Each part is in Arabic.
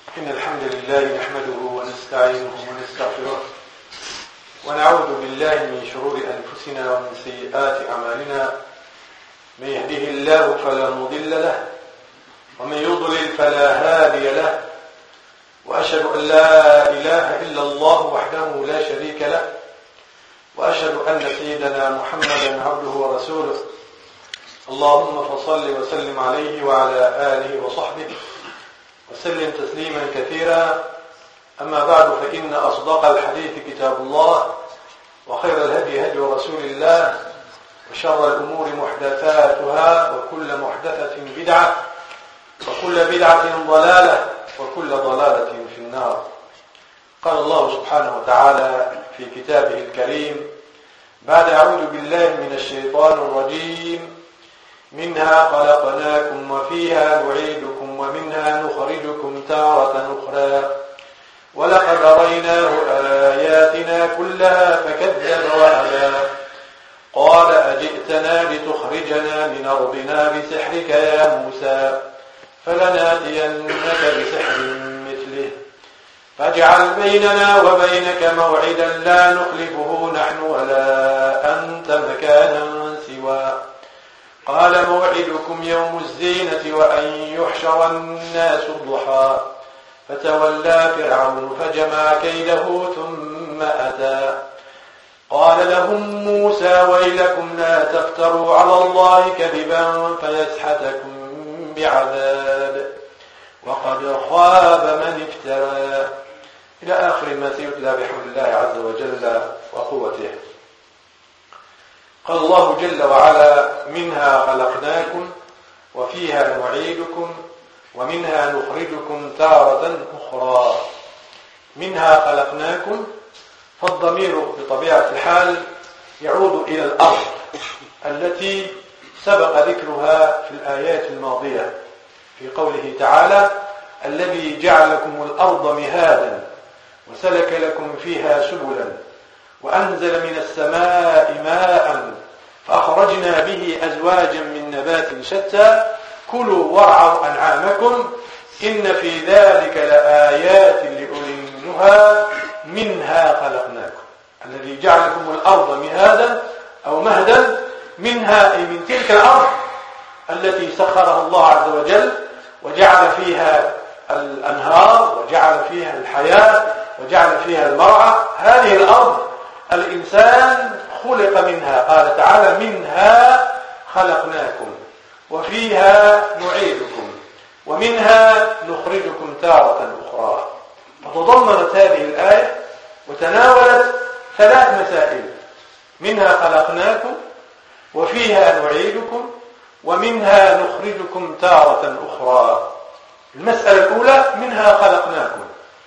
إن الحمد لله نحمده ونستعينه ونستغفره ونعوذ بالله من شرور أنفسنا ومن سيئات أعمالنا. من يهده الله فلا مضل له ومن يضلل فلا هادي له، وأشهد أن لا إله إلا الله وحده لا شريك له، وأشهد أن سيدنا محمدا عبده ورسوله. اللهم فصل وسلم عليه وعلى آله وصحبه وسلم تسليما كثيرا. أما بعد، فإن أصدق الحديث كتاب الله، وخير الهدي هدي رسول الله، وشر الأمور محدثاتها، وكل محدثة بدعة، وكل بدعة ضلالة، وكل ضلالة في النار. قال الله سبحانه وتعالى في كتابه الكريم بعد أعوذ بالله من الشيطان الرجيم: منها خلقناكم وفيها نعيدكم ومنها نخرجكم تارة أخرى ولقد رأيناه آياتنا كلها فكذب وأبى قال أجئتنا لتخرجنا من أرضنا بسحرك يا موسى فلنأتينك بسحر مثله فاجعل بيننا وبينك موعدا لا نخلفه نحن ولا أنت مكانا سوى قال موعدكم يوم الزينة وأن يحشر الناس ضحى فتولى فرعون فجمع كيده ثم أتى قال لهم موسى ويلكم لا تفتروا على الله كذبا فيسحتكم بعذاب وقد خاب من افترى، إلى آخر ما سيتلى بحول الله عز وجل وقوته. قال الله جل وعلا: منها خلقناكم وفيها نعيدكم ومنها نخرجكم تارة أخرى. منها خلقناكم، فالضمير بطبيعة الحال يعود إلى الأرض التي سبق ذكرها في الآيات الماضية في قوله تعالى: الذي جعل لكم الأرض مهادا وسلك لكم فيها سبلا وأنزل من السماء ماء فأخرجنا به أزواجا من نبات شتى كلوا وارعوا أنعامكم إن في ذلك لآيات لأولي النهى منها خلقناكم. الذي جعل لكم الأرض مهادا أو مهدا، منها أي من تلك الأرض التي سخرها الله عز وجل وجعل فيها الأنهار وجعل فيها الحياة وجعل فيها المرعى. هذه الأرض الإنسان خلق منها، قال تعالى: منها خلقناكم وفيها نعيدكم ومنها نخرجكم تارة أخرى. فتضمنت هذه الآية وتناولت ثلاث مسائل: منها خلقناكم وفيها نعيدكم ومنها نخرجكم تارة أخرى. المسألة الأولى: منها خلقناكم،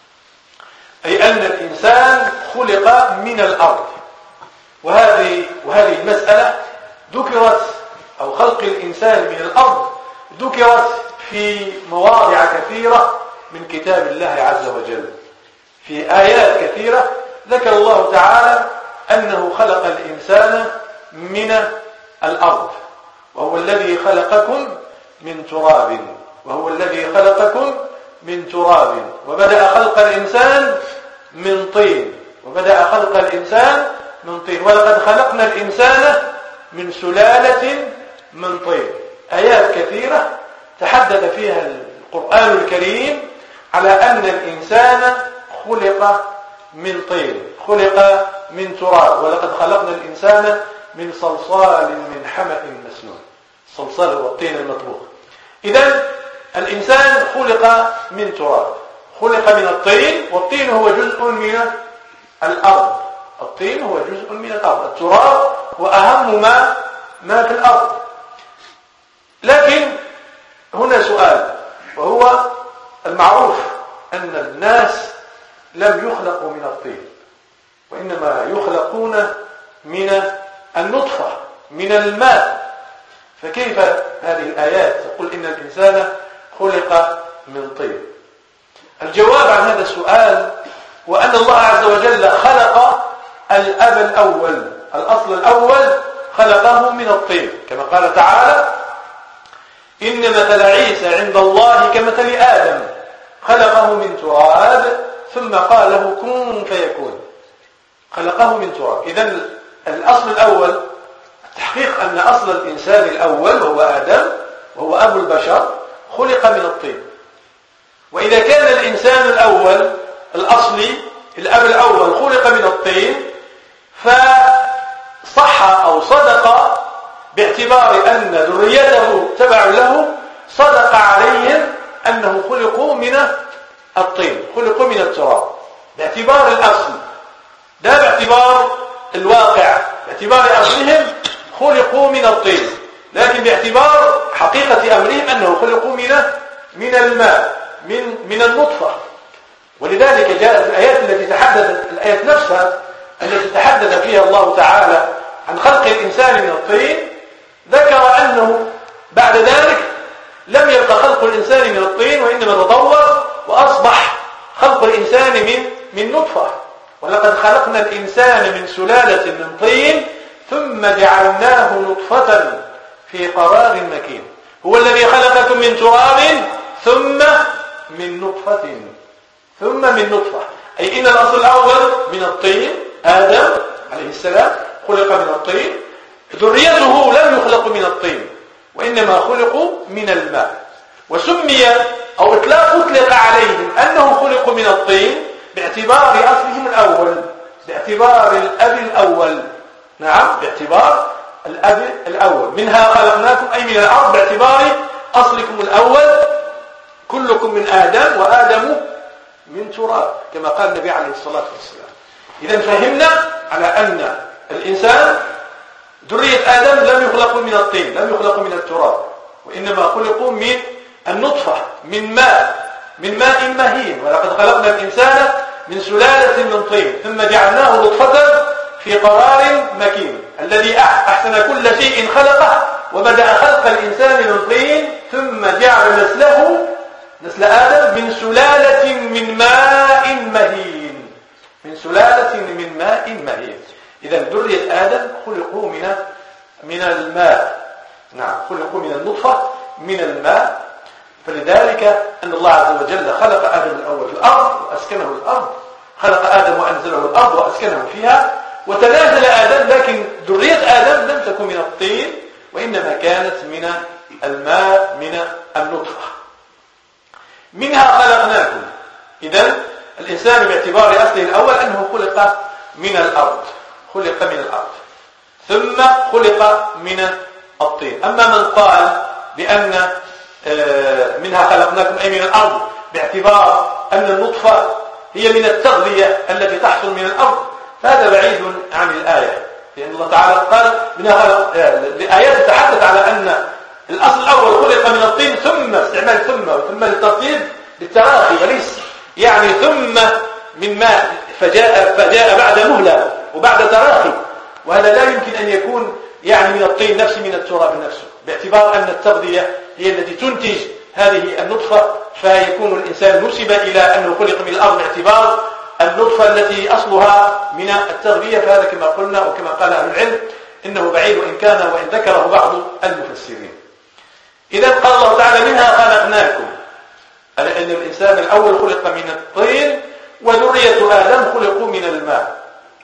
أي أن الإنسان خلق من الأرض. وهذه المسألة ذكرت، أو خلق الإنسان من الأرض ذكرت في مواضع كثيرة من كتاب الله عز وجل. في آيات كثيرة ذكر الله تعالى أنه خلق الإنسان من الأرض، وهو الذي خلقكم من تراب، وهو الذي خلقكم من تراب وبدأ خلق الإنسان من طين، وبدأ خلق الإنسان من طين، ولقد خلقنا الإنسان من سلالة من طين. آيات كثيرة تحدث فيها القرآن الكريم على أن الإنسان خلق من طين، خلق من تراب، ولقد خلقنا الإنسان من صلصال من حمأ مسنون. الصلصال والطين المطبوخ. إذن الإنسان خلق من تراب، خلق من الطين، والطين هو جزء من الأرض. الطين هو جزء من الأرض، التراب هو أهم ما في الأرض. لكن هنا سؤال، وهو المعروف أن الناس لم يخلقوا من الطين، وإنما يخلقون من النطفة، من الماء. فكيف هذه الآيات تقول إن الإنسان خلق من طين؟ الجواب عن هذا السؤال هو أن الله عز وجل خلق الأب الأول، الأصل الأول خلقه من الطين، كما قال تعالى: إن مثل عيسى عند الله كمثل آدم خلقه من تراب ثم قال له كن فيكون. خلقه من تراب. إذن الأصل الأول التحقيق أن أصل الإنسان الأول وهو آدم وهو أبو البشر خلق من الطين. وإذا كان الإنسان الأول الأصلي الأب الأول خلق من الطين فصح أو صدق باعتبار أن ذريته تبع له، صدق عليهم أنه خلقوا من الطين، خلقوا من التراب باعتبار الأصل، لا باعتبار الواقع. باعتبار أصلهم خلقوا من الطين، لكن باعتبار حقيقة أمرهم أنه خلقوا من الماء، من النطفة. ولذلك جاءت الآيات التي تحدثت، الآيات نفسها التي تحدث فيها الله تعالى عن خلق الإنسان من الطين، ذكر أنه بعد ذلك لم يبقى خلق الإنسان من الطين، وإنما تطور وأصبح خلق الإنسان من نطفة. ولقد خلقنا الإنسان من سلالة من طين ثم جعلناه نطفة في قرار مكين. هو الذي خلقكم من تراب ثم من نطفة أي إن الأصل الأول من الطين، آدم عليه السلام خلق من الطين، ذريته لم يخلقوا من الطين وإنما خلقوا من الماء. وسمي أو أطلق عليهم أنهم خلقوا من الطين باعتبار أصلهم الأول، باعتبار الأب الأول. نعم، باعتبار الأب الأول. منها خلقناكم أي من الأرض، باعتبار أصلكم الأول، كلكم من آدم وآدم من تراب كما قال النبي عليه الصلاة والسلام. إذا فهمنا على أن الإنسان ذرية آدم لم يخلقوا من الطين، لم يخلقوا من التراب، وإنما خلقوا من النطفة، من ماء مهين. ولقد خلقنا الإنسان من سلالة من طين ثم جعلناه نطفة في قرار مكين. الذي أحسن كل شيء خلقه وبدأ خلق الإنسان من طين ثم جعل نسل آدم من سلالة من ماء مهين، من سلالة من ماء مهين. إذا ذرية آدم خلقوا من الماء. نعم، خلقوا من النطفة من الماء. فلذلك أن الله عز وجل خلق آدم الأول في الأرض وأسكنه الأرض، خلق آدم وأنزله الأرض وأسكنه فيها، وتنازل آدم، لكن ذرية آدم لم تكن من الطين وإنما كانت من الماء، من النطفة. منها خلقناكم. إذن الإنسان باعتبار أصله الأول أنه خلق من الأرض، خلق من الأرض ثم خلق من الطين. أما من قال بأن منها خلقناكم أي من الأرض باعتبار أن النطفة هي من التغذية التي تحصل من الأرض، فهذا بعيد عن الآية. لأن الله تعالى قال الآيات تتحدث على أن الأصل الأول خلق من الطين، ثم استعمال ثم للترتيب للتراخي، وليس يعني ثم من ماء فجاء بعد مهلة وبعد تراخي. وهذا لا يمكن أن يكون يعني من الطين نفسه، من التراب نفسه، باعتبار أن التغذية هي التي تنتج هذه النطفة، فيكون الإنسان نسب إلى أنه خلق من الأرض باعتبار النطفة التي أصلها من التغذية. فهذا كما قلنا وكما قال أهل العلم إنه بعيد وإن كان وإن ذكره بعض المفسرين. إذا قال الله تعالى منها خلقناكم، على أن الإنسان الأول خلق من الطين وذرية آدم خلقوا من الماء.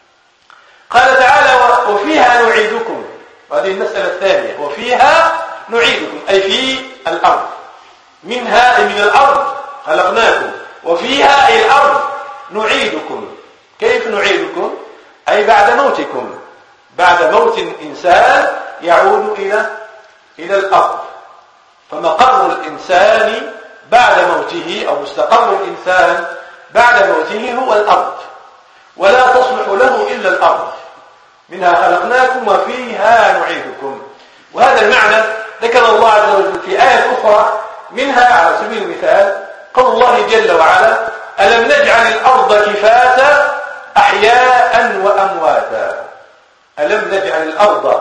قال تعالى وفيها نعيدكم، وهذه المسألة الثانية، وفيها نعيدكم أي في الأرض. منها أي من الأرض خلقناكم، وفيها أي الأرض نعيدكم. كيف نعيدكم؟ أي بعد موتكم، بعد موت الإنسان يعود إلى الأرض. فمقر الإنسان بعد موته أو مستقر الإنسان بعد موته هو الأرض، ولا تصلح له إلا الأرض. منها خلقناكم وفيها نعيدكم. وهذا المعنى ذكر الله عز وجل في آية أخرى، منها على سبيل المثال قول الله جل وعلا ألم نجعل الأرض كفاتا أحياء وأمواتا. ألم نجعل الأرض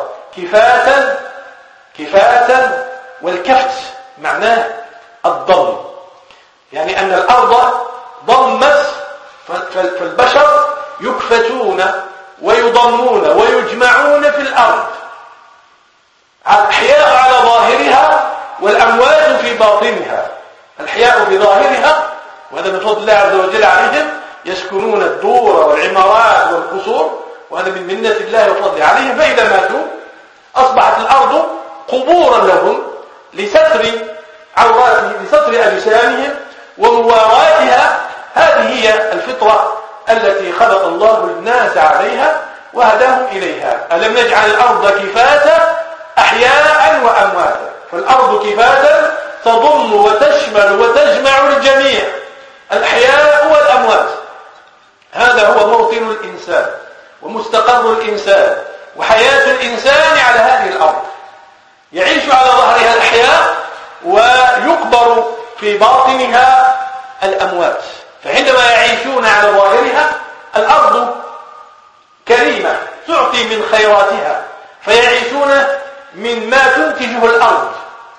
كفاتا، والكفت معناه الضم، يعني أن الأرض ضمت، فالبشر يكفتون ويضمون ويجمعون في الأرض، الأحياء على ظاهرها والأموات في باطنها. الأحياء في ظاهرها وهذا من فضل الله عز وجل عليهم، يسكنون الدور والعمارات والقصور، وهذا من منة الله وفضله عليهم. فإذا ماتوا أصبحت الأرض قبورا لهم لستر عوراتهم، لستر أجسامهم ومواراتها. هذه هي الفطرة التي خلق الله الناس عليها وهداهم إليها. ألم نجعل الأرض كفاتا أحياء وأمواتا؟ فالأرض كفاتا تضم وتشمل وتجمع الجميع، الأحياء والأموات. هذا هو موطن الإنسان ومستقر الإنسان وحياة الإنسان على هذه الأرض. يعيش على ظهرها الأحياء ويقبر في باطنها الأموات. فعندما يعيشون على ظاهرها الأرض كريمة تعطي من خيراتها، فيعيشون مما تنتجه الأرض،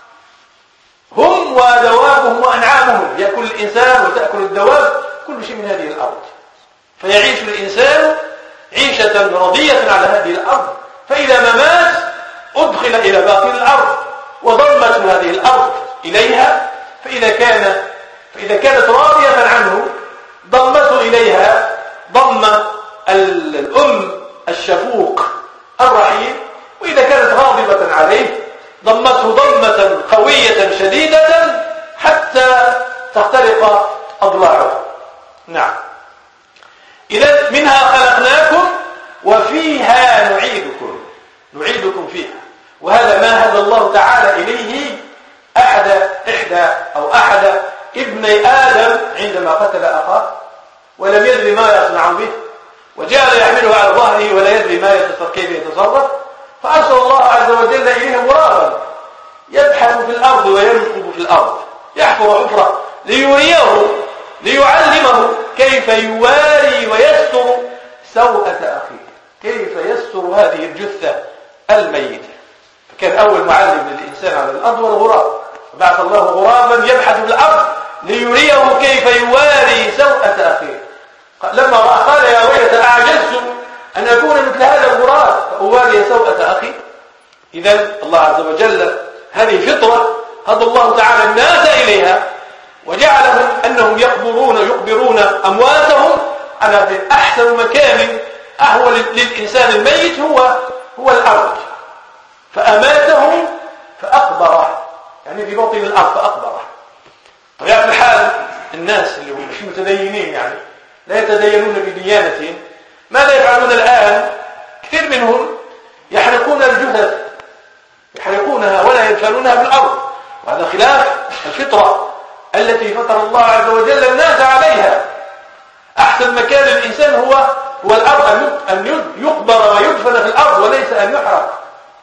هم ودوابهم وأنعامهم. يأكل الإنسان وتأكل الدواب، كل شيء من هذه الأرض. فيعيش الإنسان عيشة رضية على هذه الأرض. فإذا ما مات أدخل إلى باطن الأرض وضمته هذه الأرض إليها. فإذا كانت راضية عنه ضمته إليها ضم الأم الشفوق الرحيم، وإذا كانت غاضبة عليه ضمته ضمة قوية شديدة حتى تخترق أضلاعه. نعم. إذا منها خلقناكم وفيها نعيدكم فيها. وهذا ما هدى الله تعالى إليه أحد ابني آدم عندما قتل أخاه ولم يدري ما يصنع به، وجعل يحمله على ظهره ولا يدري كيف يتصرف، فأرسل الله عز وجل إليه غرابا يبحث في الأرض ويرقب في الأرض، يحفر حفرة ليعلمه كيف يواري ويستر سوءة أخيه، كيف يستر هذه الجثة الميتة. فكان أول معلم للإنسان على الأرض والغراب، بعث الله غرابا يبحث في الأرض ليريه كيف يواري سوءة أخيه. لما رأى قال يا ويلتى أعجزت أن أكون مثل هذا الغراب فأواري سوءة أخي. إذن الله عز وجل هذه فطرة هدى الله تعالى الناس إليها، وجعلهم أنهم يقبرون أمواتهم على أحسن مكان أهوى للإنسان الميت هو الأرض، فأماته فأقبره، يعني في باطن الأرض فأقبره. طبيعة الحال الناس اللي هم مش متدينين، يعني لا يتدينون بديانة، ماذا يفعلون الآن؟ كثير منهم يحرقون الجثث، يحرقونها ولا يدفنونها في الأرض، وهذا خلاف الفطرة التي فطر الله عز وجل الناس عليها. أحسن مكان للإنسان هو الأرض، أن يقبر ويدفن في الأرض وليس أن يحرق.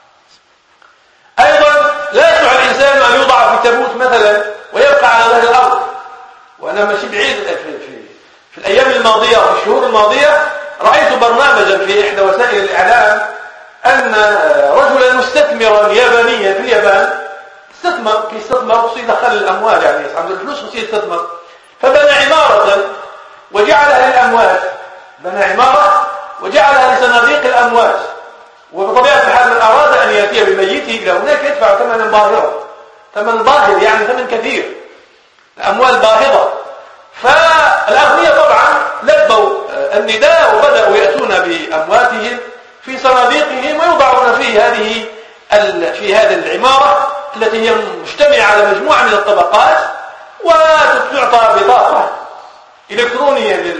أيضا لا يسع الإنسان أن يوضع في تابوت مثلا ويبقى على ظهر الأرض. وأنا ماشي بعيد في الأيام الماضية وفي الشهور الماضية رأيت برنامجا في إحدى وسائل الإعلام أن رجلا مستثمرا يابانيا في اليابان استثمر يدخل الأموال، يعني عنده الفلوس يستثمر، فبنى عمارة وجعلها للأموات، بنى عمارة وجعلها لصناديق الأموات. وبطبيعة الحال من أراد أن يأتي بميته إلى هناك يدفع ثمنا باهظا، ثمن باهظ يعني ثمن كثير، الأموال باهظة. فالأغنياء طبعا لبوا النداء وبدأوا يأتون بأمواتهم في صناديقهم ويوضعون في هذه العمارة التي هي مجتمعة على مجموعة من الطبقات، وتعطى بطاقة إلكترونية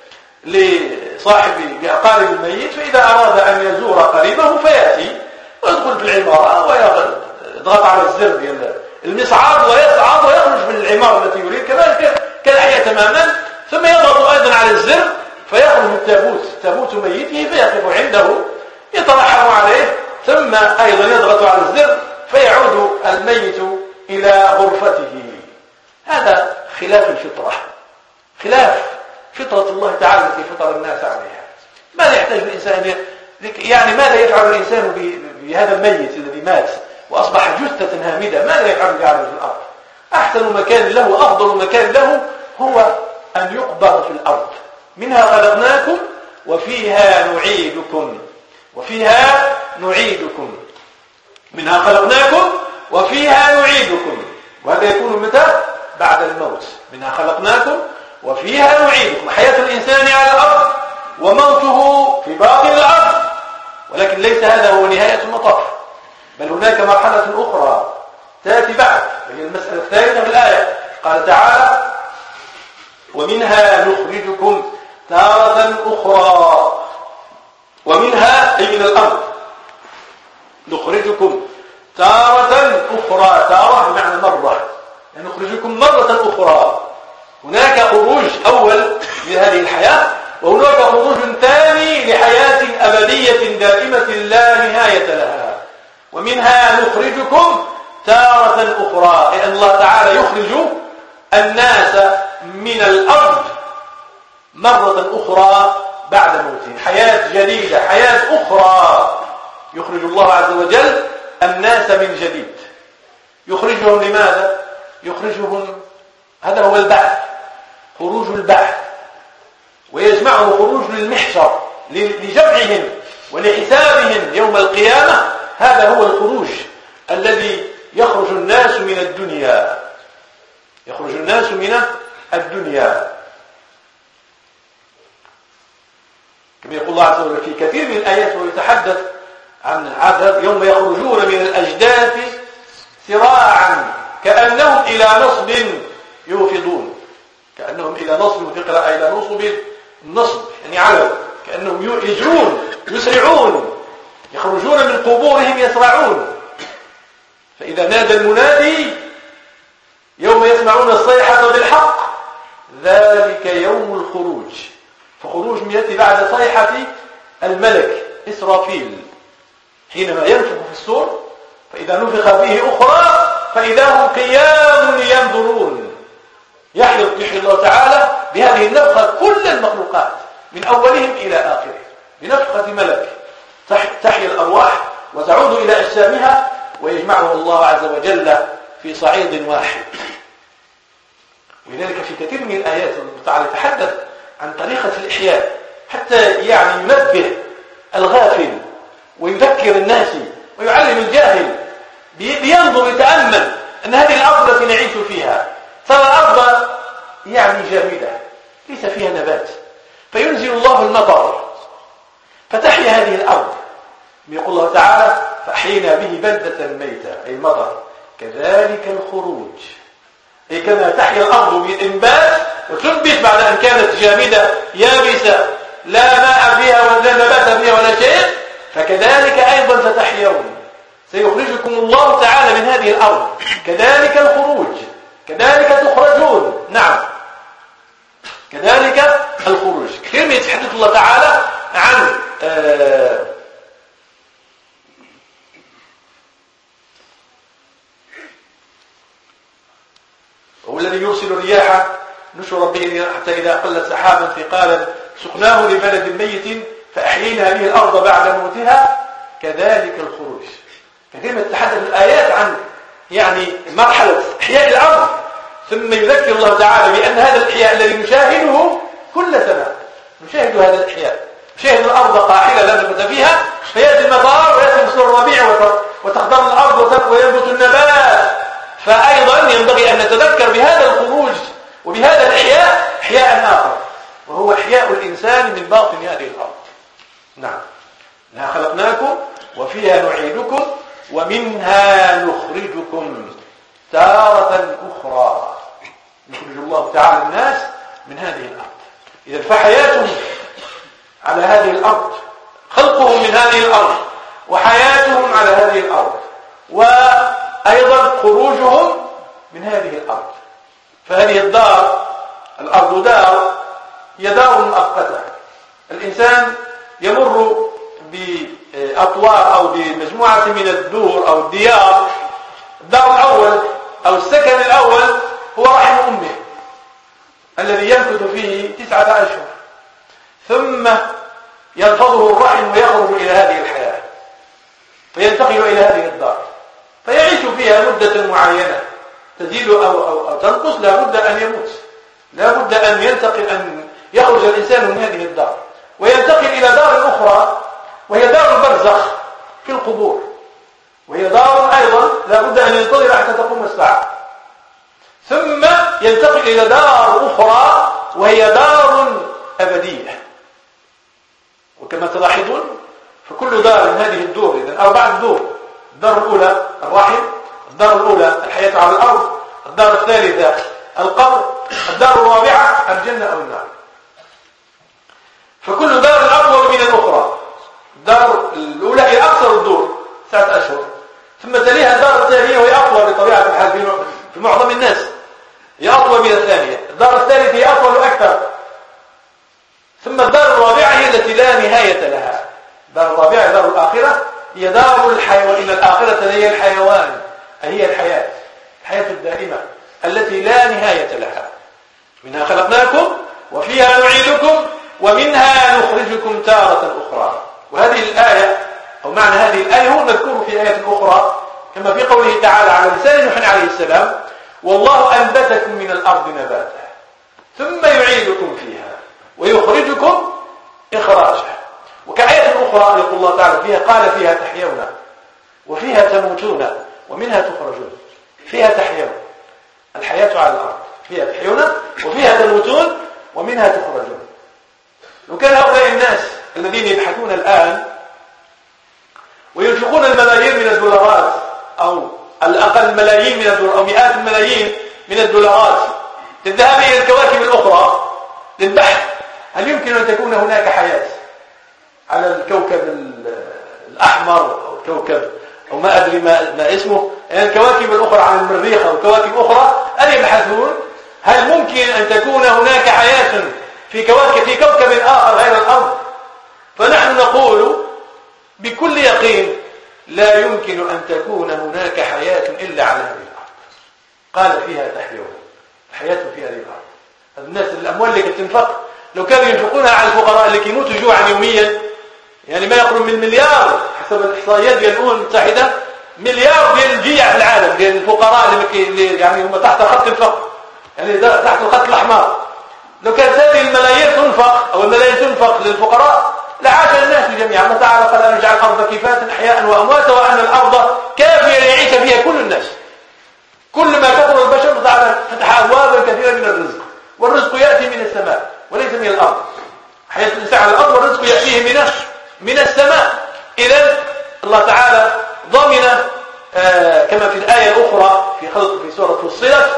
لأقارب الميت، فإذا أراد أن يزور قريبه فيأتي ويدخل في العمارة ويضغط على الزر المصعد ويصعد ويخرج من العمارة التي يريد، كذلك كالحياة تماما. ثم يضغط أيضا على الزر فيخرج تابوت ميته فيقف عنده يترحم عليه، ثم أيضا يضغط على الزر فيعود الميت إلى غرفته. هذا خلاف الفطرة، خلاف فطرة الله تعالى التي فطر الناس عليها. ماذا يحتاج الإنسان؟ يعني ماذا يفعل الإنسان بهذا الميت الذي مات وأصبح جثة هامدة؟ ماذا يفعل بجعله في الأرض؟ أحسن مكان له وأفضل مكان له هو أن يقبر في الأرض. منها خلقناكم وفيها نعيدكم، وفيها نعيدكم، منها خلقناكم وفيها نعيدكم. وهذا يكون متى؟ بعد الموت. منها خلقناكم وفيها نعيدكم. حياة الإنسان على الأرض وموته في باطن الأرض، ولكن ليس هذا هو نهاية المطاف، بل هناك مرحلة أخرى تأتي بعد، وهي المسألة الثالثة في الآية. قال تعالى: ومنها نخرجكم تارة أخرى. ومنها أي من الأرض، نخرجكم تارة أخرى. تارة بمعنى مرة، يعني نخرجكم مرة أخرى. هناك خروج أول لهذه الحياة، وهناك خروج ثاني لحياة أبدية دائمة لا نهاية لها. ومنها نخرجكم تارة أخرى، لأن الله تعالى يخرج الناس من الأرض مرة أخرى بعد موتهم، حياة جديدة، حياة أخرى. يخرج الله عز وجل الناس من جديد. يخرجهم لماذا؟ يخرجهم، هذا هو البعث، خروج البعث، ويجمعه خروج للمحشر لجمعهم ولحسابهم يوم القيامة. هذا هو الخروج الذي يخرج الناس من الدنيا، يخرج الناس من الدنيا، كما يقول الله عز وجل في كثير من الآيات ويتحدث عن عذاب يوم يخرجون من الأجداث سراعا كأنهم إلى نصب يوفضون. كأنهم إلى نصب، في قراءة إلى نصب، النصب يعني علو، كأنهم يجرون يسرعون، يخرجون من قبورهم يسرعون. فإذا نادى المنادي يوم يسمعون الصيحة بالحق ذلك يوم الخروج. فخروج يأتي بعد صيحة الملك إسرافيل حينما ينفخ في الصور، فإذا نفخ فيه أخرى فإذا هم قيام ينظرون. يحيي الله تعالى بهذه النفخة كل المخلوقات من أولهم إلى آخرهم، بنفخة ملك تحيي الأرواح وتعود إلى أجسامها، ويجمعه الله عز وجل في صعيد واحد. ولذلك في كثير من الآيات الله تعالى يتحدث عن طريقة الإحياء، حتى يعني ينبه الغافل ويذكر الناس ويعلم الجاهل، بينظر يتأمل أن هذه الأرض التي نعيش فيها ترى الأرض يعني جامدة ليس فيها نبات، فينزل الله المطر فتحيا هذه الأرض. يقول الله تعالى: فأحيينا به بلدة ميتة، أي المطر. كذلك الخروج، أي كما تحيا الأرض بالإنبات وتنبت بعد أن كانت جامدة يابسة لا ماء فيها ولا نبات فيها ولا شيء، فكذلك أيضا ستحيون، سيخرجكم الله تعالى من هذه الأرض. كذلك الخروج، كذلك تخرجون. نعم، كذلك الخروج. كثير ما يتحدث الله تعالى عن هو الذي يرسل الرياح نشر به حتى إذا أقلت سحابا ثقالا سقناه لبلد ميت فأحيينا به الأرض بعد موتها كذلك الخروج. كثير من تتحدث الآيات عن يعني مرحلة إحياء الأرض، ثم يذكر الله تعالى بأن هذا الإحياء الذي نشاهده كل سنة، نشاهد هذا الإحياء، نشاهد الأرض قاحلة لا نبت فيها، فيأتي المطار ويأتي فصل الربيع وتخضر الأرض وينبت النبات. فأيضا ينبغي أن نتذكر بهذا الخروج وبهذا الإحياء إحياء آخر، وهو إحياء الإنسان من باطن هذه الأرض. نعم، منها خلقناكم وفيها نعيدكم ومنها نخرجكم تارة أخرى. يخرج الله تعالى الناس من هذه الأرض. إذا فحياتهم على هذه الأرض، خلقهم من هذه الأرض، وحياتهم على هذه الأرض، وأيضا خروجهم من هذه الأرض. فهذه الدار، الأرض دار، هي دار مؤقتة. الإنسان يمر بأطوار أو بمجموعة من الدور أو الديار. الدار الأول أو السكن الأول هو رحم أمه الذي يمكث فيه 9 أشهر، ثم ينفضه الرحم ويخرج إلى هذه الحياة، فينتقل إلى هذه الدار فيعيش فيها مدة معينة تزيد أو تنقص. لا بد أن يموت، لا بد أن ينتقل، أن يخرج الإنسان من هذه الدار وينتقل إلى دار أخرى، وهي دار البرزخ في القبور، وهي دار أيضا لا بد أن ينتظر حتى تقوم الساعة، ثم ينتقل إلى دار أخرى وهي دار أبدية. وكما تلاحظون فكل دار من هذه الدور، إذن 4 دور: الدار الأولى الرحم، الدار الأولى الحياة على الأرض، الدار الثالثة القبر، الدار الرابعة الجنة أو النار. فكل دار أطول من الأخرى. الدار الأولى هي أقصر الدور 9 أشهر، ثم تليها الدار الثانية وهي أطول بطبيعة الحال في معظم الناس، هي أطول من الثانية. الدار الثالثة هي أطول أكثر، ثم الدار الرابعة هي التي لا نهاية لها. الدار الرابعة دار الآخرة، هي دار الحيوان، إن الآخرة هي الحيوان، هي الحياة الدائمة التي لا نهاية لها. منها خلقناكم وفيها نعيدكم ومنها نخرجكم تارة أخرى. وهذه الآية أو معنى هذه الآية هو المذكور في آية أخرى، كما في قوله تعالى على لسان نوح عليه السلام: والله أنبتكم من الأرض نباتا ثم يعيدكم فيها ويخرجكم إخراجا. وكآية أخرى يقول الله تعالى فيها: قال فيها تحيون وفيها تموتون ومنها تخرجون. فيها تحيون، الحياة على الأرض، فيها تحيون وفيها تموتون ومنها تخرجون. لو كان هؤلاء الناس الذين يبحثون الآن وينفقون الملايين من الدولارات أو الأقل ملايين من الدولارات أو مئات الملايين من الدولارات للذهاب إلى الكواكب الأخرى للبحث، هل يمكن أن تكون هناك حياة على الكوكب الأحمر أو الكوكب أو ما أدري ما اسمه، يعني الكواكب الأخرى عن المريخ أو كواكب أخرى؟ أن يبحثون هل ممكن أن تكون هناك حياة في كوكب آخر غير الأرض؟ فنحن نقول بكل يقين لا يمكن أن تكون هناك حياة إلا على هذه الأرض. قال فيها تحيون، الحياة في هذه الأرض. الناس الأموال اللي تنفق لو كانوا ينفقونها على الفقراء اللي يموتوا جوعا يوميا، يعني ما يقرب من مليار حسب الإحصائيات ديال الأمم المتحدة، مليار ديال الجيع في العالم، ديال الفقراء اللي يعني هم تحت خط الفقر، يعني تحت الخط الأحمر. لو كانت هذه الملايين تنفق أو الملايين تنفق للفقراء لعاش الناس جميعا. الله تعالى قال: أن نجعل الأرض كفاة أحياء وأمواتا وأن الأرض كافية يعيش فيها كل الناس. كل ما كثر البشر الله تعالى فتح أبوابا كثيرة من الرزق، والرزق يأتي من السماء وليس من الأرض. حياة الإنسان على الأرض والرزق يأتيه من السماء. إذن الله تعالى ضمن كما في الآية الأخرى في سورة فصلت: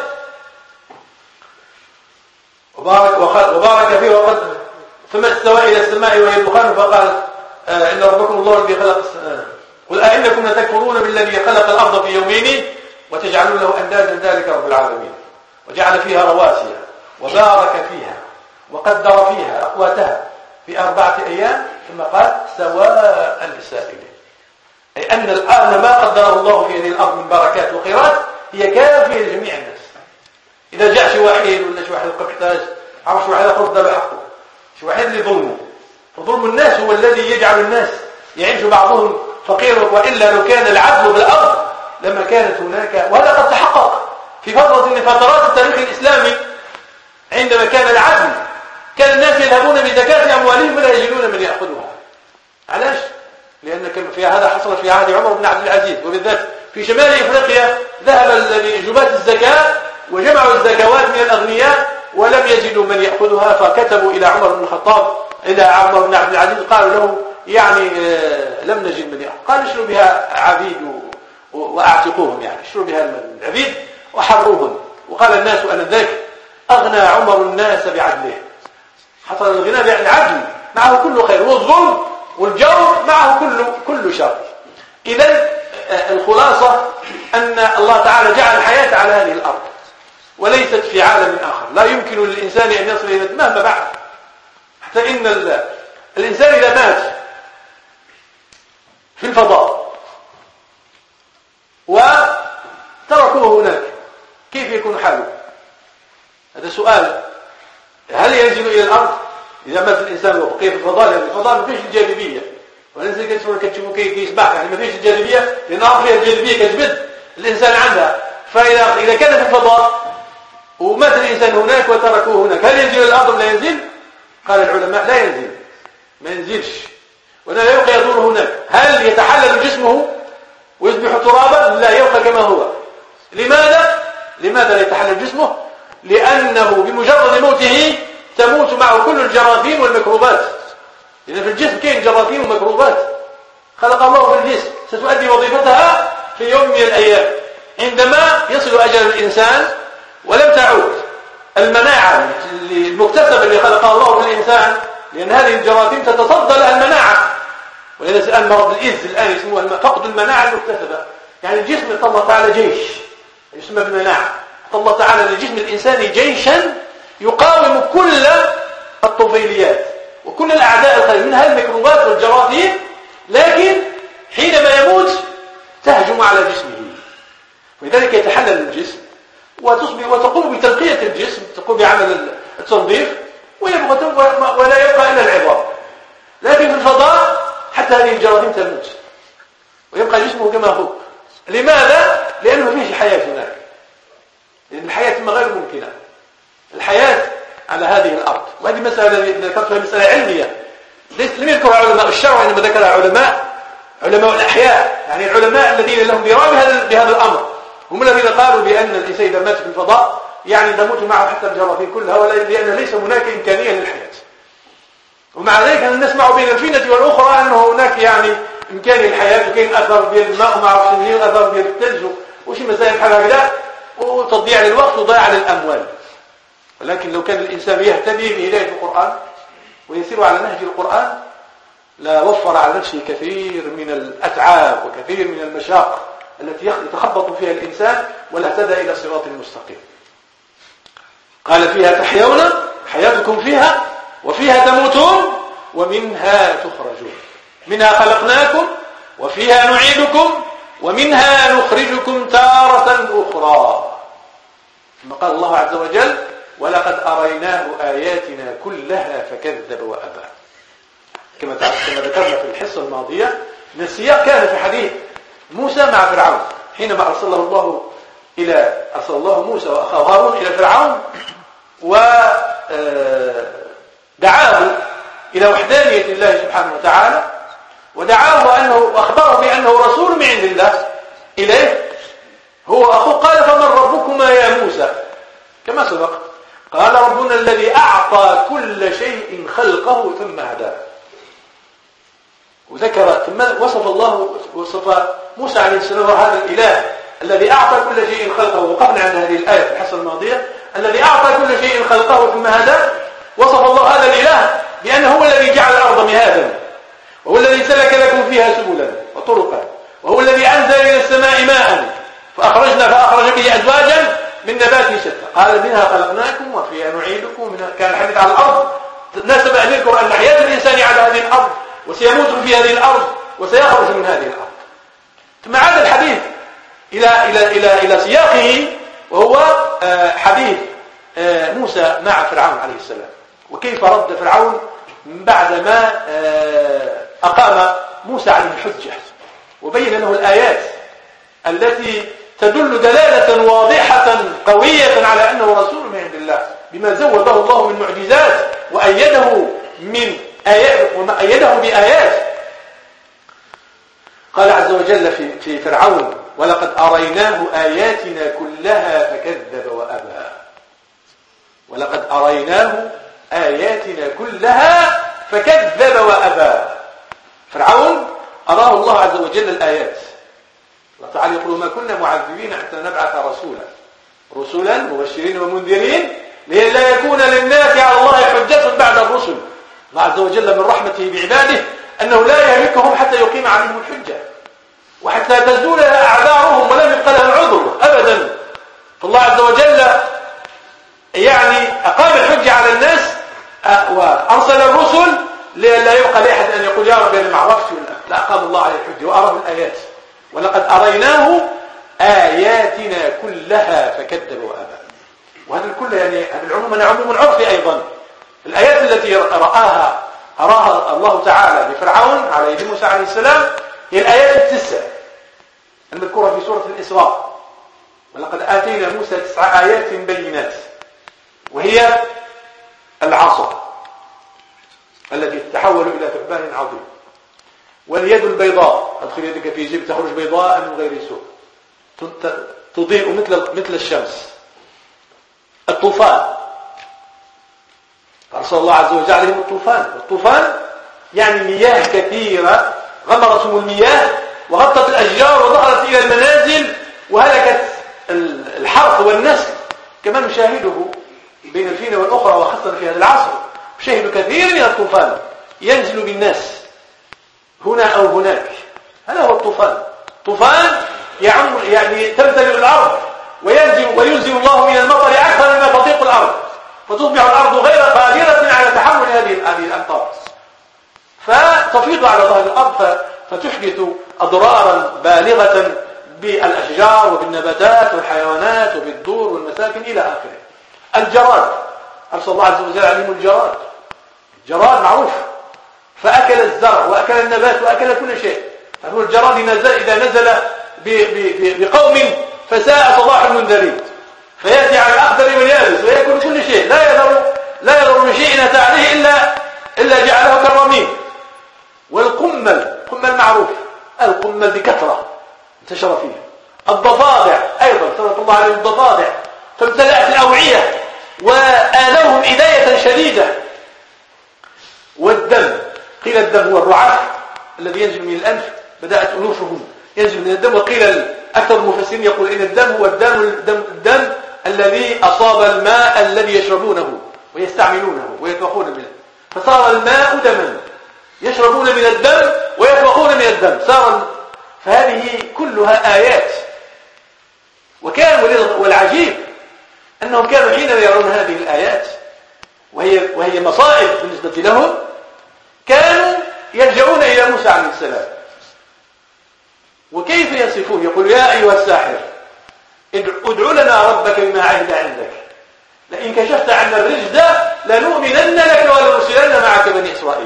وبارك فيه وقد ثم استوى إلى السماء وهي دخان فقال: إن ربكم الله الذي خلق قل أئنكم لتكفرون بالذي خلق الأرض في يومين وتجعلون له أندادا ذلك رب العالمين. وجعل فيها رواسي وبارك فيها وقدر فيها أقواتها في 4 أيام ثم قال: سواء للسائلين. أي أن الآن ما قدره الله في هذه الأرض من بركات وخيرات هي كافية لجميع الناس. إذا جاء شي واحد ولا شي واحد محتاج، عرف شي واحد ياخذ ذبح حقه، شي واحد اللي ظلمه، فظلم الناس هو الذي يجعل الناس يعيش بعضهم فقير. وإلا لو كان العدل بالأرض لما كانت هناك، وهذا قد تحقق في فترة من فترات التاريخ الإسلامي. عندما كان العدل كان الناس يذهبون بزكاة أموالهم ولا يجدون من يأخذها. علاش؟ لأن كان في هذا حصل في عهد عمر بن عبد العزيز، وبالذات في شمال إفريقيا ذهب جباة الزكاة وجمعوا الزكوات من الأغنياء ولم يجدوا من يأخذها، فكتبوا إلى عمر بن الخطاب إلى عمر بن عبد العزيز قالوا له: يعني لم نجد من يأخذ. قال: اشروا بها عبيد وأعتقوهم، يعني اشروا بها العبيد وحروهم. وقال الناس أنذاك أغنى عمر الناس بعدله. حصل الغناء بالعدل معه كل خير، والظلم والجور معه كل شر. إذن الخلاصة أن الله تعالى جعل الحياة على هذه الأرض وليست في عالم آخر. لا يمكن للإنسان أن يصل إلى مهما بعد، حتى إن الإنسان إذا مات في الفضاء وتركوه هناك كيف يكون حاله؟ هذا سؤال. هل ينزل إلى الأرض إذا مات الإنسان وبقي في الفضاء؟ لأن الفضاء ما فيش الجاذبية، والإنسان كتشوفه كيسبح، يعني ما فيش الجاذبية، لأن الأرض فيها الجاذبية كتجبد الإنسان عندها. فإذا كان في الفضاء ومات الإنسان هناك وتركوه هناك، هل ينزل إلى الأرض ولا ينزل؟ قال العلماء: لا ينزل، ما ينزلش، ولا يبقى يدور هناك. هل يتحلل جسمه ويصبح ترابا؟ لا، يبقى كما هو. لماذا لا يتحلل جسمه؟ لأنه بمجرد موته معه كل الجراثيم والميكروبات. إذا في الجسم كاين جراثيم وميكروبات خلق الله في الجسم ستؤدي وظيفتها في يوم من الأيام. عندما يصل أجل الإنسان ولم تعود المناعة المكتسبة اللي خلقها الله في الإنسان، لأن هذه الجراثيم تتصدى لها المناعة، ولذا الآن مرض الإيدز الآن يسموها فقد المناعة المكتسبة. يعني الجسم الله تعالى جيش يسمى بالمناعة. الله تعالى للجسم الإنساني جيشا يقاوم كل الطفيليات وكل الأعداء الخارجية منها الميكروبات والجراثيم، لكن حينما يموت تهجم على جسمه، ولذلك يتحلل الجسم وتقوم بتنقية الجسم، تقوم بعمل التنظيف ولا يبقى إلا العظام. لكن في الفضاء حتى هذه الجراثيم تموت ويبقى جسمه كما هو. لماذا؟ لأنه فيه حياة هناك، لأن الحياة غير ممكنة، الحياة على هذه الأرض. وهذه مسألة ذكرتها مسألة علمية لم يذكرها علماء الشرع، إنما ذكرها علماء الأحياء، يعني العلماء الذين لهم دراية بهذا الأمر، هم الذين قالوا بأن الإنسان إذا مات في الفضاء يعني تموت معه حتى الجراثيم كلها، لأن ليس هناك إمكانية للحياة. ومع ذلك نسمع بين الفينة والأخرى أنه هناك يعني إمكانية للحياة، وكاين أثر ديال الماء وما عرفش منين، وأثر ديال الثلج وشي مسائل بحال هكذا، وتضييع للوقت وضياع للأموال. ولكن لو كان الإنسان يهتدي بهداية القرآن ويسير على نهج القرآن لا وفر على نفسه كثير من الأتعاب وكثير من المشاق التي يتخبط فيها الإنسان، ولا اهتدى إلى صراط مستقيم. قال فيها تحيون، حياتكم فيها، وفيها تموتون، ومنها تخرجون. منها خلقناكم وفيها نعيدكم ومنها نخرجكم تارة أخرى. ثم قال الله عز وجل ولقد أريناه آياتنا كلها فكذب وأبى. كما ذكرنا في الحصة الماضية أن السياق كان في حديث موسى مع فرعون، حينما أرسل الله موسى وأخاه هارون إلى فرعون ودعاه إلى وحدانية الله سبحانه وتعالى، ودعاه وأخبره بأنه رسول من عند الله إليه هو أخوه. قال فمن ربكما يا موسى؟ كما سبق قال ربنا الذي أعطى كل شيء خلقه ثم هداه. وذكر ثم وصف موسى عليه السلام هذا الإله الذي أعطى كل شيء خلقه. وقفنا عند هذه الآية في الحصة الماضية، الذي أعطى كل شيء خلقه ثم هداه. وصف الله هذا الإله بأنه هو الذي جعل الأرض مهادا، وهو الذي سلك لكم فيها سبلا وطرقا، وهو الذي أنزل إلى السماء ماء فأخرج به أزواجا من نبات شتى. قال منها خلقناكم وفيها نعيدكم. كان الحديث على الأرض، ناسب أن يذكر أن حياة الإنسان على هذه الأرض، وسيموت في هذه الأرض، وسيخرج من هذه الأرض. ثم عاد الحديث إلى سياقه، وهو حديث موسى مع فرعون عليه السلام، وكيف رد فرعون بعدما أقام موسى عليه الحجة وبين له الآيات التي تدل دلالة واضحة قوية على أنه رسول من عند الله، بما زوده الله من معجزات وأيده بآيات. قال عز وجل في فرعون ولقد أريناه آياتنا كلها فكذب وأبى. ولقد أريناه آياتنا كلها فكذب وأبى. فرعون أراه الله عز وجل الآيات. الله تعالى يقول ما كنا معذبين حتى نبعث رسلا مبشرين ومنذرين لئلا يكون للناس على الله حجة بعد الرسل. الله عز وجل من رحمته بعباده أنه لا يهلكهم حتى يقيم عليهم الحجة، وحتى تزول أعذارهم ولم يبقى لهم عذر أبدا. فالله عز وجل يعني أقام الحجة على الناس وأرسل الرسل لا يبقى لأحد أن يقول يا رب أنا ما عرفتش، لا أقام الله عليه الحجة وأراه الآيات. ولقد أريناه آياتنا كلها فكذب وأبى. وهذا الكل يعني هذا العموم عموم عرفي أيضا. الآيات التي أراها الله تعالى لفرعون على يد موسى عليه السلام هي الآيات التسع المذكورة في سورة الإسراء. ولقد آتينا موسى 9 آيات بينات، وهي العصا التي تتحول إلى ثعبان عظيم، واليد البيضاء أدخل يدك في جيب تخرج بيضاء من غير سوء تضيء مثل الشمس، الطوفان، فأرسل الله عز وجل عليهم الطوفان. والطوفان يعني مياه كثيرة غمرتهم المياه وغطت الأشجار ودخلت إلى المنازل وهلكت الحرث والنسل، كما نشاهده بين الفينة والأخرى وخاصة في هذا العصر. نشاهد كثير من الطوفان ينزل بالناس هنا أو هناك. هذا هو الطوفان. طوفان يعني تمتلئ الأرض وينزل الله من المطر أكثر مما تطيق الأرض، فتصبح الأرض غير قادرة على تحمل هذه الأمطار، فتفيض على ظهر الأرض فتحدث أضرارا بالغة بالأشجار وبالنباتات والحيوانات وبالدور والمساكن إلى آخره. الجراد، أرسل الله عز وجل عليهم الجراد. الجراد معروف، فأكل الزرع وأكل النبات وأكل كل شيء. فهو الجراد إذا نزل بقوم فساء صباح المنذرين، فيأتي على الأخضر واليابس ويأكل كل شيء، لا يضر من شيء أتى عليه إلا جعله كالرميم. والقمل معروف، القمل بكثرة انتشر فيه. الضفادع أيضا سلط الله عليهم الضفادع، فامتلأت الأوعية وآلوهم إذاية شديدة. والدم، قيل الدم هو الرعاف الذي ينزل من الأنف، بدأت أنوفهم ينزل من الدم. وقيل أكثر المفسرين يقول إن الدم هو الدم الذي أصاب الماء الذي يشربونه ويستعملونه ويتوقون منه، فصار الماء دما، يشربون من الدم ويتوقون من الدم، فهذه كلها آيات. والعجيب أنهم كانوا حينما يرون هذه الآيات وهي مصائب بالنسبة لهم، كانوا يلجؤون إلى موسى عليه السلام. وكيف يصفون؟ يقول: يا أيها الساحر ادع لنا ربك بما عهد عندك لئن كشفت عنا الرجز لنؤمنن لك ولنرسلن معك بني إسرائيل.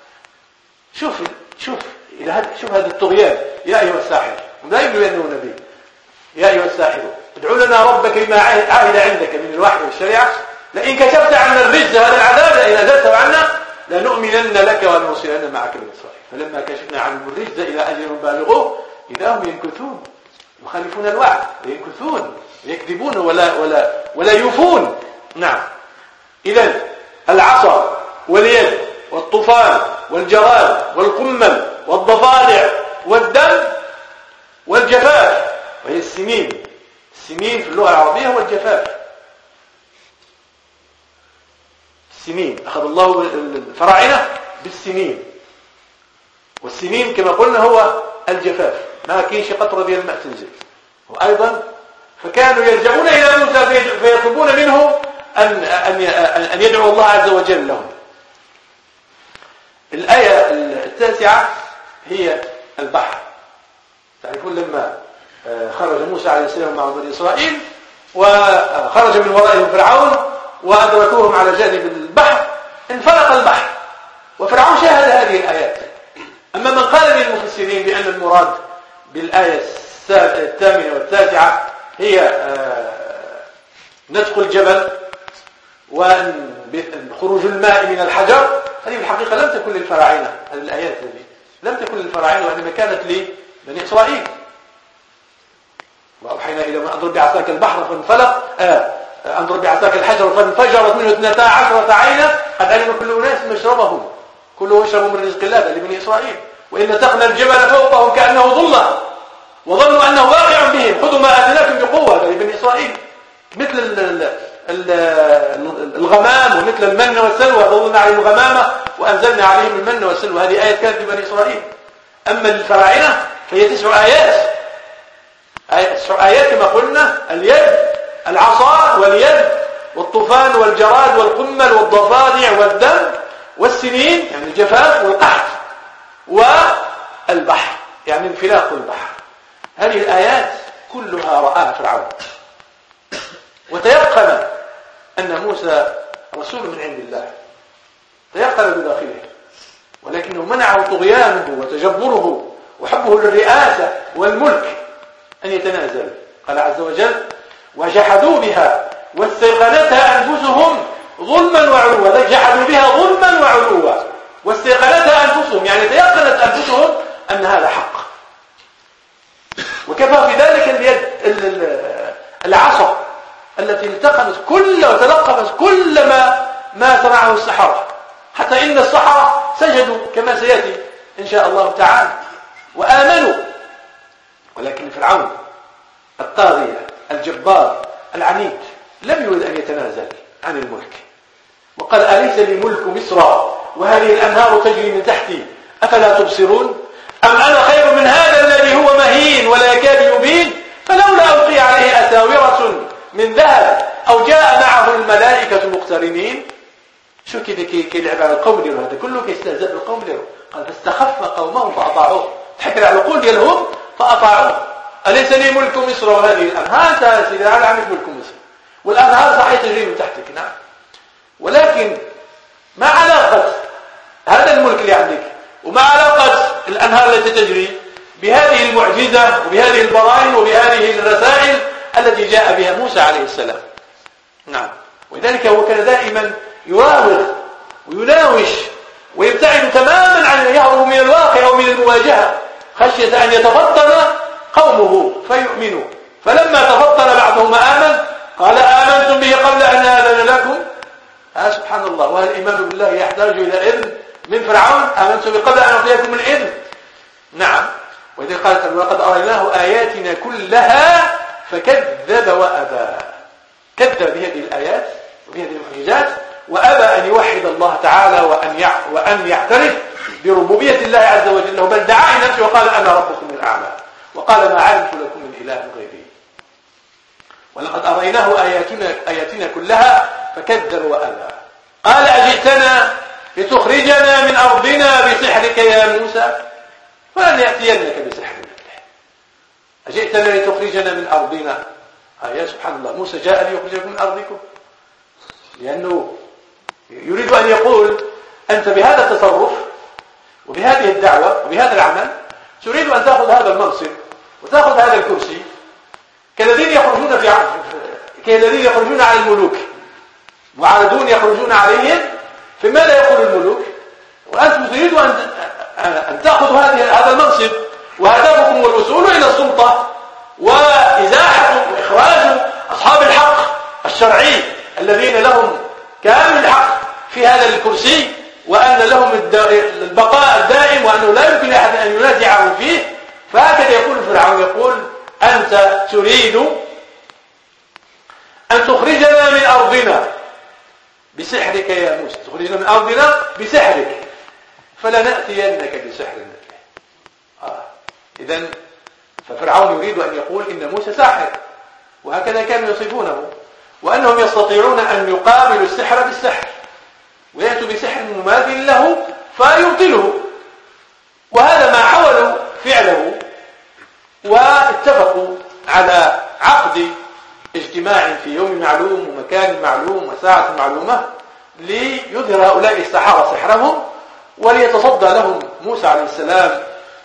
شوف هذا الطغيان. يا أيها الساحر، لا يبدو أنه نبي. يا أيها الساحر ادع لنا ربك بما عهد عندك من الوحي والشريعة لئن كشفت عنا الرجز، هذا العذاب لئن أزلته عنا لنؤمنن لك ولنرسلن معك بني إسرائيل. فلما كشفنا عنهم الرجز إلى أجل بالغوه إذا هم ينكثون، يخالفون الوعد وينكثون ويكذبون ولا يوفون. نعم. إذن العصا واليد والطوفان والجراد والقمل والضفادع والدم والجفاف، وهي السنين. السنين في اللغة العربية هو الجفاف. السنين أخذ الله الفراعنة بالسنين، والسنين كما قلنا هو الجفاف، ما كاينش قطرة ديال الماء تنزل. وأيضا فكانوا يلجؤون إلى موسى فيطلبون منه أن يدعو الله عز وجل لهم. الآية 9 هي البحر. تعرفون لما خرج موسى عليه السلام مع بني إسرائيل وخرج من ورائهم فرعون وأدركوهم على جانب البحر، انفلق البحر وفرعون شاهد هذه الآيات. أما من قال من المفسرين بأن المراد بالآية 8 و9 هي نتق الجبل وخروج الماء من الحجر، هذه في الحقيقة لم تكن للفراعنة. هذه الآيات هذه لم تكن للفراعنة، وإنما كانت لبني إسرائيل. وأوحينا إلى ما أضرب بعصاك البحر فانفلق أضرب بعصاك الحجر فانفجرت منه 12 عينا قد علم كل أناس مشربهم كلوا واشربوا من رزق الله لبني إسرائيل وإن نتقنا الجبل فوقهم كأنه ظلة وظنوا أنه واقع بهم خذوا ما آتيناكم بقوة لبني إسرائيل، مثل الغمام ومثل المن والسلوى، ظلنا عليهم الغمامة وأنزلنا عليهم المن والسلوى. هذه آيات كانت لبني إسرائيل. أما للفراعنة فهي 9 آيات. 9 آيات كما قلنا: اليد، العصا واليد والطوفان والجراد والقمل والضفادع والدم والسنين يعني الجفاف والقحط والبحر يعني انفلاق البحر. هذه الآيات كلها رآها فرعون وتيقن أن موسى رسول من عند الله، تيقن بداخله، ولكنه منعه طغيانه وتجبره وحبه للرئاسة والملك أن يتنازل. قال عز وجل: وجحدوا بها واستيقنتها أنفسهم ظلما وعلوا. جحدوا بها ظلما وعلوا واستيقنتها أنفسهم يعني تيقنت أنفسهم أن هذا حق. وكفى في ذلك اليد العصا التي التقمت وتلقفت كل ما صنعه السحرة، حتى إن السحرة سجدوا كما سيأتي إن شاء الله تعالى وآمنوا، ولكن فرعون الطاغية الجبار العنيد لم يرد أن يتنازل عن الملك، وقال أليس لي ملك مصر وهذه الأنهار تجري من تحتي أفلا تبصرون أم أنا خير من هذا الذي هو مهين ولا يكاد يبين فلولا ألقي عليه أساورة من ذهب أو جاء معه الملائكة مقترنين. شو كي يلعب على القوم ديالو، هذا كله كيستهزئ بالقوم ديالو. قال فاستخف قومه فأطاعوه، تحكي على العقول ديالهم فأطاعوه. أليس لي ملك مصر وهذه الأنهار، أنت سيدي على عندك ملك مصر والأنهار صحيح تجري من تحتك، نعم، ولكن ما علاقة هذا الملك اللي عندك وما علاقة الأنهار التي تجري بهذه المعجزة وبهذه البراهين وبهذه الرسائل التي جاء بها موسى عليه السلام؟ نعم، ولذلك هو كان دائما يراوغ ويناوش ويبتعد تماما عن يهرب من الواقع ومن المواجهة خشية أن يتفطن قومه فيؤمنوا. فلما تفطن بعضهم آمن قال آمنتم به قبل أن آذن لكم. سبحان الله، وهل الإيمان بالله يحتاج إلى إذن من فرعون؟ آمنتم به قبل أن أعطيكم الإذن. نعم، وإذا قالت ولقد أريناه آياتنا كلها فكذب وأبى، كذب بهذه الآيات وبهذه المعجزات وأبى أن يوحد الله تعالى وأن يعترف بربوبية الله عز وجل، بل دعا لنفسه وقال أنا ربكم الأعلى، وقال ما علمت لكم من إله غيري. ولقد أريناه آياتنا كلها فكذب وأبى. قال أجئتنا لتخرجنا من أرضنا بسحرك يا موسى فلن يأتينك بسحر مثله. أجئتنا لتخرجنا من أرضنا. يا سبحان الله، موسى جاء ليخرجكم من أرضكم، لأنه يريد أن يقول أنت بهذا التصرف وبهذه الدعوة وبهذا العمل تريد أن تأخذ هذا المنصب وتأخذ هذا الكرسي كالذين يخرجون على الملوك، معارضون يخرجون عليهم، فماذا يقول الملوك؟ وأنتم تريدوا أن تأخذوا هذا المنصب وهدفكم الوصول إلى السلطة وإزاحة وإخراج أصحاب الحق الشرعي الذين لهم كامل الحق في هذا الكرسي، وأن لهم البقاء الدائم وأنه لا يمكن أحد أن ينازعه فيه. فهكذا يقول فرعون، يقول أنت تريد أن تخرجنا من أرضنا بسحرك يا موسى، تخرجنا من أرضنا بسحرك فلنأتينك بسحر مثله. إذن ففرعون يريد أن يقول إن موسى ساحر، وهكذا كانوا يصفونه، وأنهم يستطيعون أن يقابلوا السحر بالسحر ويأتوا بسحر مماثل له فيبطله. وهذا ما حاولوا فعله، واتفقوا على عقد اجتماع في يوم معلوم ومكان معلوم وساعة معلومة ليظهر هؤلاء السحرة سحرهم، وليتصدى لهم موسى عليه السلام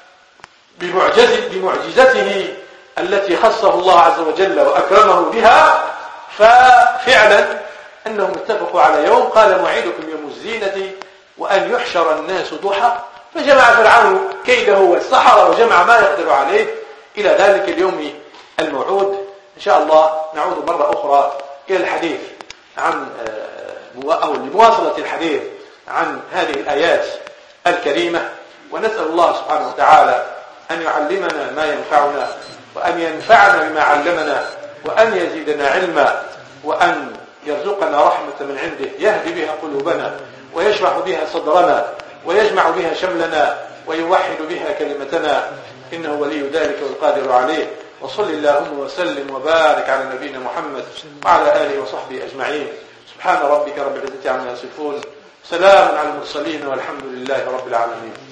بمعجزته التي خصه الله عز وجل وأكرمه بها. ففعلا أنهم اتفقوا على يوم قال موعدكم يوم الزينة وأن يحشر الناس ضحى، فجمع فرعون كيده والسحرة وجمع ما يقدر عليه إلى ذلك اليوم الموعود. إن شاء الله نعود مرة أخرى إلى الحديث عن أو لمواصلة الحديث عن هذه الآيات الكريمة، ونسأل الله سبحانه وتعالى أن يعلمنا ما ينفعنا وأن ينفعنا بما علمنا وأن يزيدنا علما وأن يرزقنا رحمة من عنده يهدي بها قلوبنا ويشرح بها صدرنا ويجمع بها شملنا ويوحد بها كلمتنا، إنه ولي ذلك والقادر عليه. وصل اللهم وسلم وبارك على نبينا محمد وعلى آله وصحبه أجمعين. سبحان ربك رب العزة عما يصفون، سلام على المرسلين والحمد لله رب العالمين.